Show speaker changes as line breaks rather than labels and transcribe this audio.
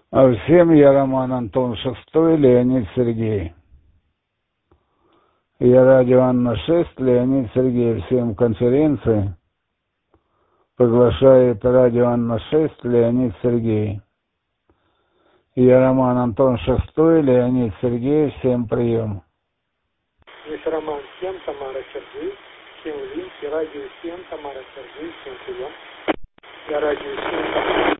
А всем я Роман Антон Шестой, Леонид Сергей. Я радио Анна-6, Леонид Сергей. Всем конференции. Приглашает радио Анна-6, Леонид Сергей. Я Роман Антон Шестой, Леонид Сергей. Всем прием.
Здесь Роман 7, Тамара Сергей. Всем Линки, радио 7, Тамара Сергей. Всем прием. Я радио 7, Тамара